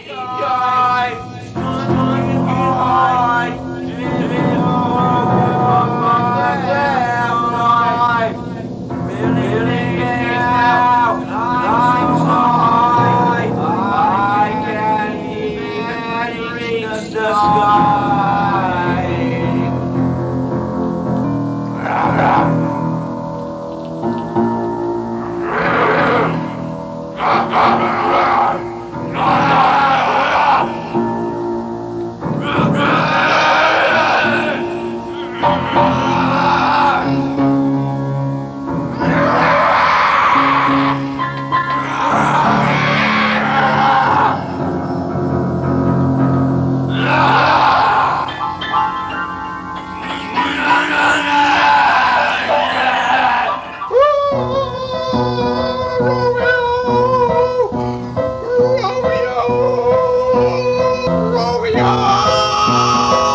sky, swinging high, drifting over the damn night, feeling out, flying so high, I can't even reach the sky. Romeo! Romeo!